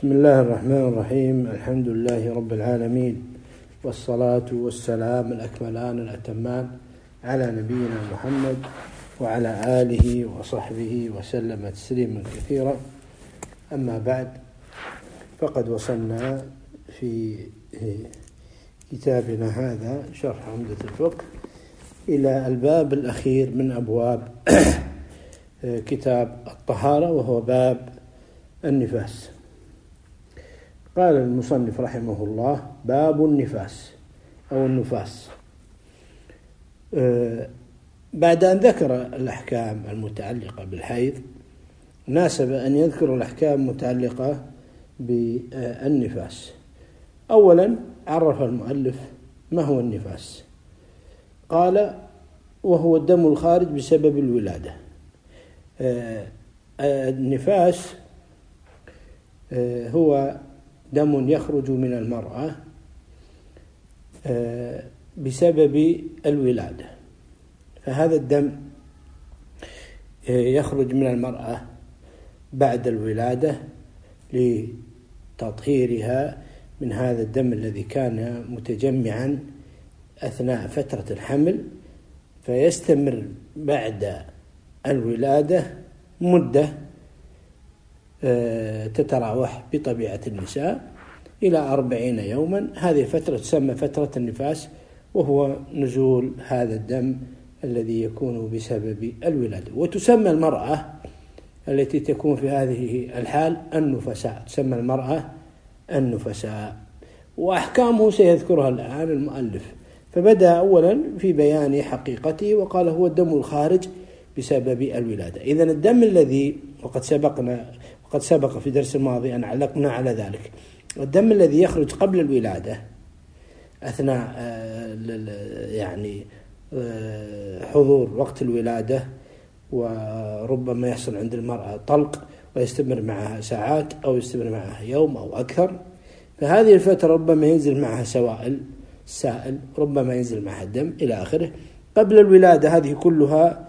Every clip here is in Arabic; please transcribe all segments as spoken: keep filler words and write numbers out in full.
بسم الله الرحمن الرحيم. الحمد لله رب العالمين، والصلاة والسلام الأكملان الأتمان على نبينا محمد وعلى آله وصحبه وسلم تسليما كثيرا. أما بعد، فقد وصلنا في كتابنا هذا شرح عمدة الفقه إلى الباب الأخير من أبواب كتاب الطهارة، وهو باب النفاس. قال المصنف رحمه الله: باب النفاس أو النفاس. بعد أن ذكر الأحكام المتعلقة بالحيض، ناسب أن يذكر الأحكام المتعلقة بالنفاس. أولا عرف المؤلف ما هو النفاس. قال: وهو الدم الخارج بسبب الولادة. النفاس هو دم يخرج من المرأة بسبب الولادة، فهذا الدم يخرج من المرأة بعد الولادة لتطهيرها من هذا الدم الذي كان متجمعا أثناء فترة الحمل، فيستمر بعد الولادة مدة تتراوح بطبيعة النساء إلى أربعين يوما. هذه فترة تسمى فترة النفاس، وهو نزول هذا الدم الذي يكون بسبب الولادة. وتسمى المرأة التي تكون في هذه الحال النفساء، تسمى المرأة النفساء. وأحكامه سيذكرها الآن المؤلف. فبدأ أولا في بيان حقيقته، وقال: هو الدم الخارج بسبب الولادة. إذن الدم الذي وقد سبقنا وقد سبق في درس الماضي أن علقنا على ذلك، الدم الذي يخرج قبل الولادة أثناء يعني حضور وقت الولادة، وربما يحصل عند المرأة طلق ويستمر معها ساعات أو يستمر معها يوم أو أكثر، فهذه الفترة ربما ينزل معها سوائل سائل، ربما ينزل معها الدم إلى آخره. قبل الولادة هذه كلها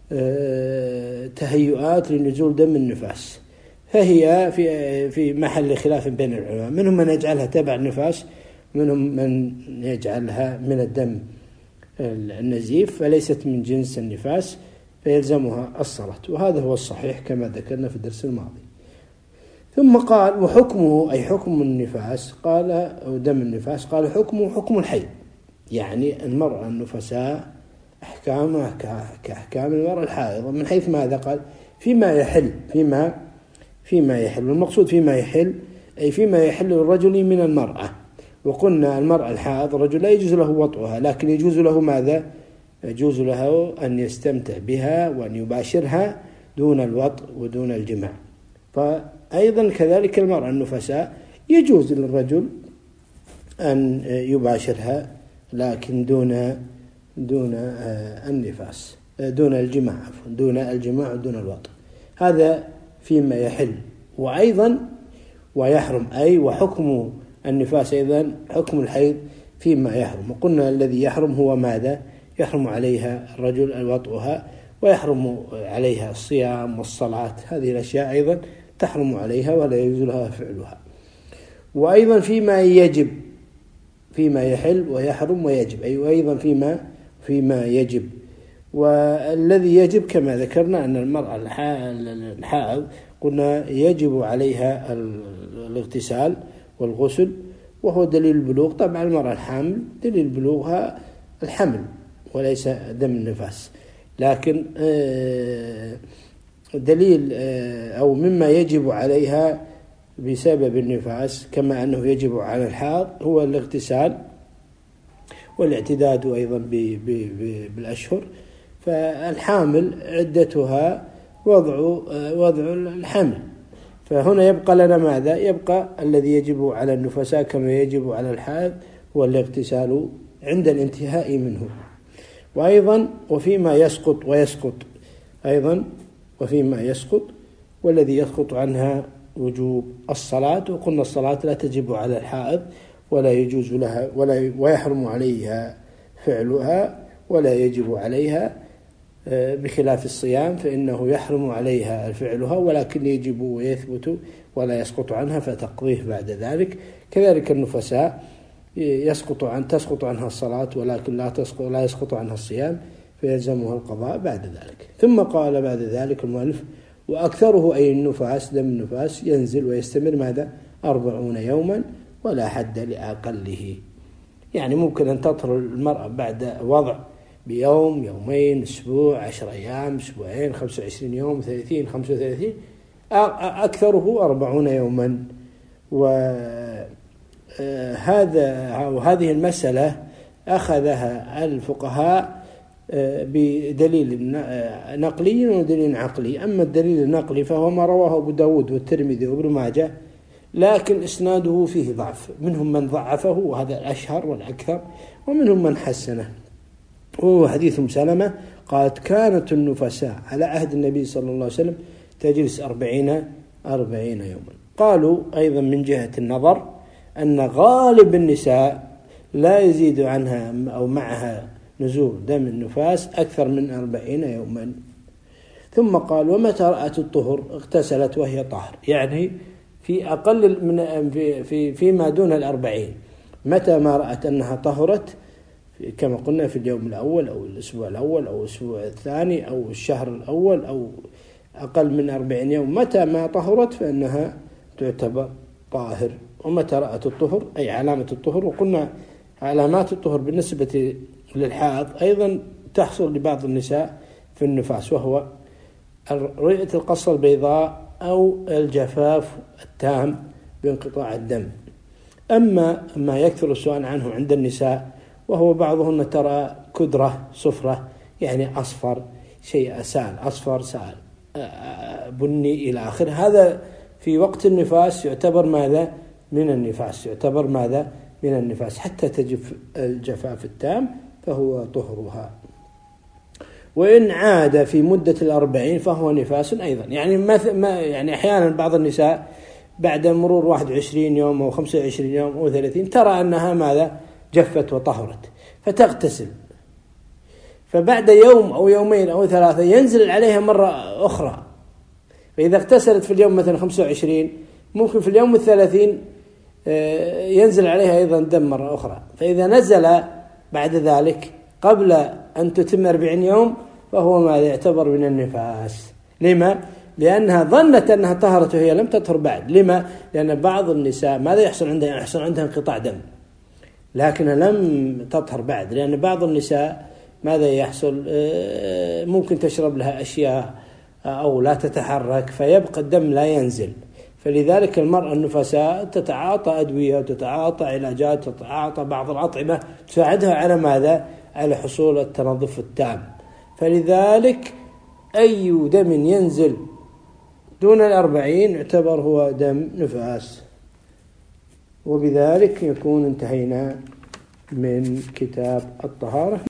تهيئات لنزول دم النفاس، فهي في في محل خلاف بين العلماء. منهم من يجعلها تبع النفاس، منهم من يجعلها من الدم النزيف، فليست من جنس النفاس فيلزمها الصلاة، وهذا هو الصحيح كما ذكرنا في الدرس الماضي. ثم قال: وحكمه، أي حكم النفاس، قال أو دم النفاس، قال: حكمه حكم الحيض. يعني المرأة النفساء أحكامها كأحكام المرأة الحائضة، من حيث ماذا؟ قال: فيما يحل فيما فيما يحل والمقصود فيما يحل أي فيما يحل للرجل من المرأة. وقلنا المرأة الحائض الرجل لا يجوز له وطئها، لكن يجوز له ماذا؟ يجوز له أن يستمتع بها وأن يباشرها دون الوطء ودون الجماع. فأيضا كذلك المرأة النفساء يجوز للرجل أن يباشرها، لكن دون دون النفاس دون الجماع عفوا دون الجماع ودون الوطء. هذا فيما يحل. وأيضا ويحرم، أي وحكم النفاس أيضا حكم الحيض فيما يحرم. وقلنا الذي يحرم هو ماذا؟ يحرم عليها الرجل الوطئها، ويحرم عليها الصيام والصلاة، هذه الأشياء أيضا تحرم عليها ولا يجوز لها فعلها. وأيضا فيما يجب، فيما يحل ويحرم ويجب، أي أيضا فيما فيما يجب. والذي يجب كما ذكرنا أن المرأة الحائض قلنا يجب عليها الاغتسال والغسل، وهو دليل البلوغ. طبعا المرأة الحامل دليل بلوغها الحمل وليس دم النفاس، لكن دليل أو مما يجب عليها بسبب النفاس كما أنه يجب على الحائض هو الاغتسال والاعتداد أيضا بالأشهر. فالحامل عدتها وضع وضع الحمل، فهنا يبقى لنا ماذا؟ يبقى الذي يجب على النفساء كما يجب على الحائض هو الاغتسال عند الانتهاء منه. وأيضا وفيما يسقط ويسقط أيضا وفيما يسقط والذي يسقط عنها وجوب الصلاة. وقلنا الصلاة لا تجب على الحائض ولا يجوز لها ولا ويحرم عليها فعلها ولا يجب عليها، بخلاف الصيام فإنه يحرم عليها فعلها ولكن يجب ويثبت ولا يسقط عنها فتقضيه بعد ذلك. كذلك النفساء يسقط عن تسقط عنها الصلاة ولكن لا تسقط لا يسقط عنها الصيام فيلزمها القضاء بعد ذلك. ثم قال بعد ذلك المؤلف: وأكثره أي النفاس دم النفاس ينزل ويستمر ماذا؟ أربعون يوما ولا حد لأقله. يعني ممكن أن تطهر المرأة بعد وضع بيوم، يومين، أسبوع، عشر أيام، أسبوعين، خمسة وعشرين يوم، ثلاثين، خمسة وثلاثين، أكثره أربعون يوما. وهذا وهذه المسألة أخذها الفقهاء بدليل نقلي ودليل عقلي. أما الدليل النقلي فهو ما رواه أبو داود والترمذي وابن ماجه، لكن إسناده فيه ضعف، منهم من ضعفه وهذا الأشهر والأكثر، ومنهم من حسنه، وهو حديث سلمة قالت: كانت النفساء على عهد النبي صلى الله عليه وسلم تجلس أربعين أربعين يوما. قالوا أيضا من جهة النظر أن غالب النساء لا يزيد عنها أو معها نزول دم النفاس أكثر من أربعين يوما. ثم قال: ومتى رأت الطهر اغتسلت وهي طاهر، يعني في أقل من في في فيما دون الأربعين، متى ما رأت أنها طهرت كما قلنا في اليوم الأول أو الأسبوع الأول أو الأسبوع الثاني أو الشهر الأول أو أقل من أربعين يوم، متى ما طهرت فإنها تعتبر طاهر. ومتى رأت الطهر أي علامة الطهر. وقلنا علامات الطهر بالنسبة للحائض أيضا تحصل لبعض النساء في النفاس، وهو رؤية القصة البيضاء أو الجفاف التام بانقطاع الدم. أما ما يكثر السؤال عنه عند النساء وهو بعضهن ترى كدرة صفرة، يعني أصفر شيء سال، أصفر سال بني إلى آخر، هذا في وقت النفاس يعتبر ماذا؟ من النفاس، يعتبر ماذا؟ من النفاس، حتى تجف الجفاف التام فهو طهرها. وإن عاد في مدة الأربعين فهو نفاس أيضا. يعني ما يعني أحيانا بعض النساء بعد مرور واحد وعشرين يوم أو خمسة وعشرين يوم أو ثلاثين ترى أنها ماذا؟ جفت وطهرت فتغتسل، فبعد يوم أو يومين أو ثلاثة ينزل عليها مرة أخرى، فإذا اغتسلت في اليوم مثلا خمسة وعشرين ممكن في اليوم الثلاثين ينزل عليها أيضا دم مرة أخرى. فإذا نزل بعد ذلك قبل أن تتم أربعين يوم فهو ما يعتبر من النفاس. لما؟ لأنها ظنت أنها طهرت وهي لم تطهر بعد. لما؟ لأن بعض النساء ماذا يحصل عندها؟ يحصل عندها انقطاع دم لكنها لم تطهر بعد، لأن بعض النساء ماذا يحصل؟ ممكن تشرب لها أشياء أو لا تتحرك فيبقى الدم لا ينزل. فلذلك المرأة النفساء تتعاطى أدوية وتتعاطى علاجات وتتعاطى بعض الأطعمة تساعدها على ماذا؟ على حصول التنظف التام. فلذلك أي دم ينزل دون الأربعين يعتبر هو دم نفاس. وبذلك يكون انتهينا من كتاب الطهارة.